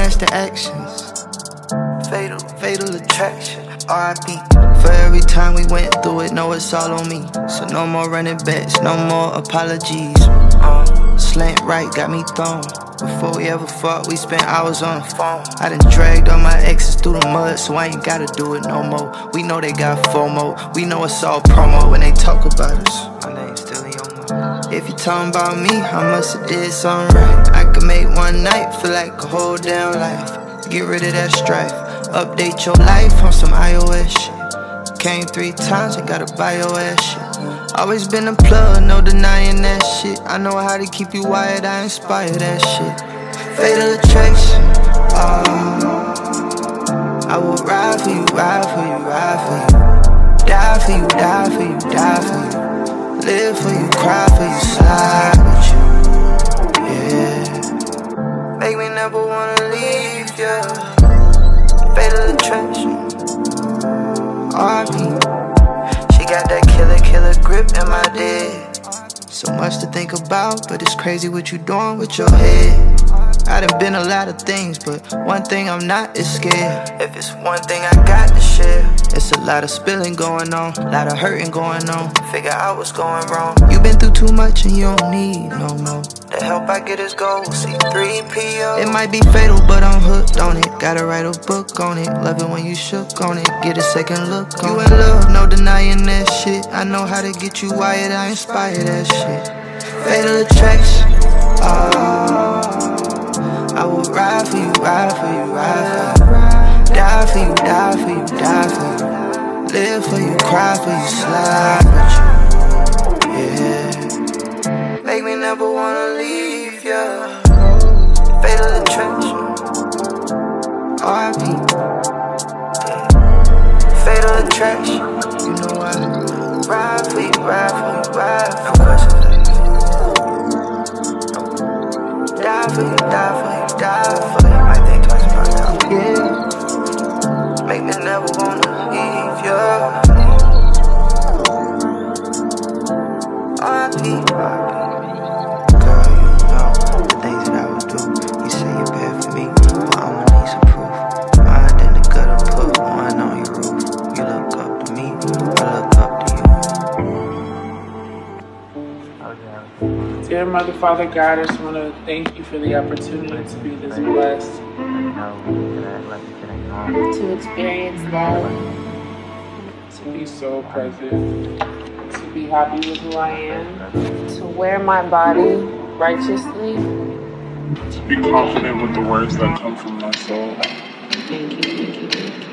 match the actions. Fatal attraction. R.I.P. For every time we went through it, know it's all on me. So no more running backs, no more apologies. Slant right got me thrown. Before we ever fought, we spent hours on the phone. I done dragged all my exes through the mud, so I ain't gotta do it no more. We know they got FOMO, we know it's all promo when they talk about us. My name's still in your mind. If you talking about me, I must've did something right. I could make one night feel like a whole damn life. Get rid of that strife, update your life on some iOS shit. Came 3 times, I gotta buy your ass shit. Always been a plug, no denying that shit. I know how to keep you wired, I inspire that shit. Fatal attraction, I will ride for you, ride for you, ride for you. Die for you, die for you, die for you. Live for you, cry for you, slide with you, yeah. Make me never wanna leave, yeah. Fatal attraction, R.I.P. She got that killer grip in my day. So much to think about, but it's crazy what you doing with your head. I done been a lot of things, but one thing I'm not is scared. If it's one thing I got to share, it's a lot of spilling going on, a lot of hurting going on. Figure out what's going wrong. You been through too much and you don't need no more. The help I get is gold, C3PO. It might be fatal, but I'm hooked on it. Gotta write a book on it. Love it when you shook on it. Get a second look on it. You in love, no denying that shit. I know how to get you wired, I inspire that shit. Fatal attraction, I will ride for you, ride for you, ride for you. Die for you, die for you, die for you. Live for you, cry for you, slide with you, yeah. Make me never wanna leave, yeah. Fatal attraction, R.I.P. Fatal attraction, you know I ride for you, ride for you, ride for you. No questions. Die for you, die for you, die for you. I think twice about that. Yeah. Make me never wanna leave you. R.I.P. Girl, you know the things that I would do. You say you're bad for me, but I'ma need some proof. Mind in the gutter, put one on your roof. You look up to me, I look up to you. Dear Mother, Father, God, I just want to thank you for the opportunity to be this blessed. To experience love. To be so present. To be happy with who I am. To wear my body righteously. To be confident with the words that come from my soul. Thank you, thank you, thank you.